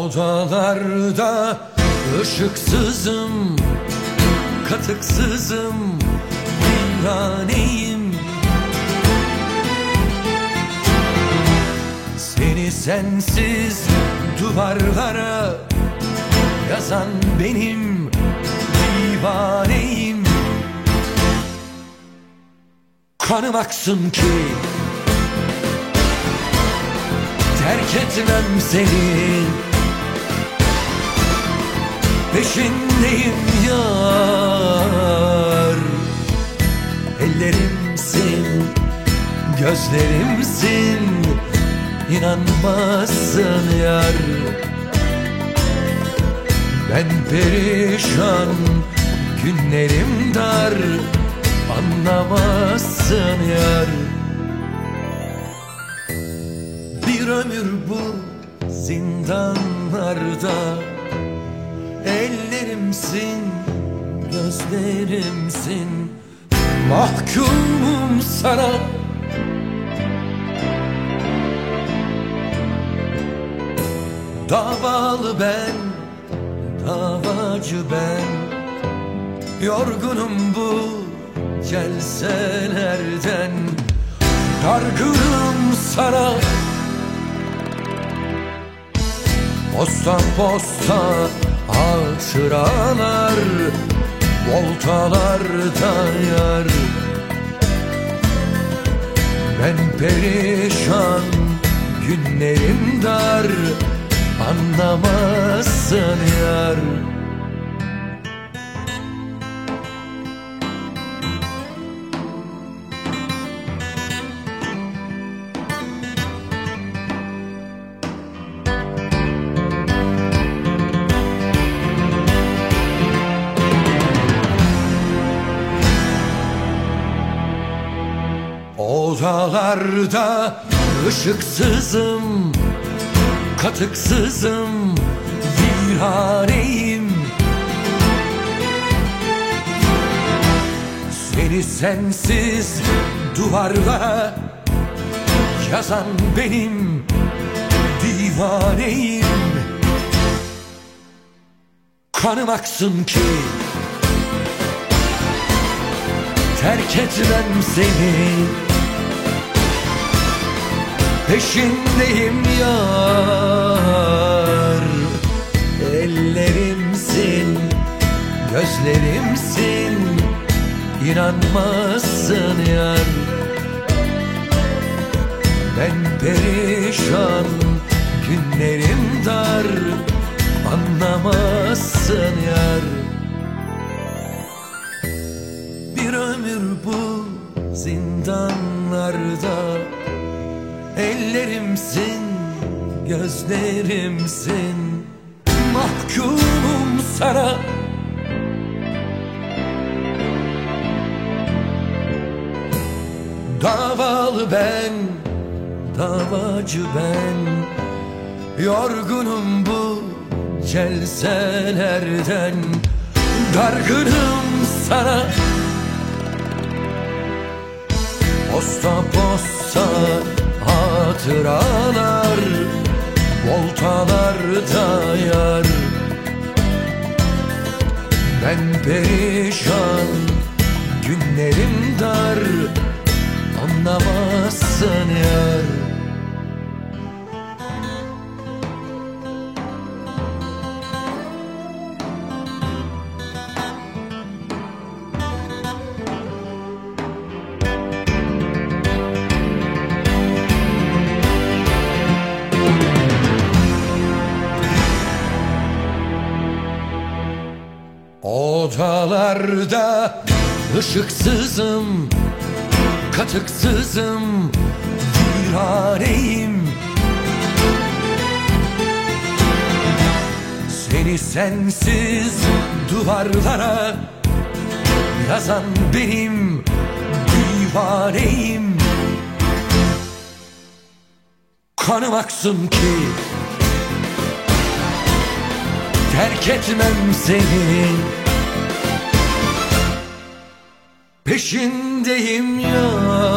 Odalarda ışıksızım, katıksızım, viraneyim. Seni sensiz duvarlara yazan benim, divaneyim. Kanım aksın ki terk etmem seni, peşindeyim yar. Ellerimsin, gözlerimsin, inanmazsın yar. Ben perişan, günlerim dar, anlamazsın yar. Bir ömür bu zindanlarda, ellerimsin, gözlerimsin, mahkumum sana. Davalı ben, davacı ben, yorgunum bu celselerden, dargınım sana. Posta posta hatıralar, voltalarda yar. Ben perişan, günlerim dar, anlamazsın yar. Odalarda ışıksızım, katıksızım, viraneyim. Seni sensiz duvarlara yazan benim, divaneyim. Kanım aksın ki terk etmem seni, peşindeyim yar. Ellerimsin, gözlerimsin, inanmazsın yar. Ben perişan, günlerim dar, anlamazsın yar. Bir ömür bu zindanlarda, ellerimsin, gözlerimsin, mahkumum sana. Davalı ben, davacı ben, yorgunum bu celselerden, dargınım sana. Posta posta hatıralar, voltalarda yar. Ben perişan, günlerim dar, anlamazsın yar. Odalarda ışıksızım, katıksızım, viraneyim. Seni sensiz duvarlara yazan benim, divaneyim. Kanım aksın ki terk etmem seni, peşindeyim ya.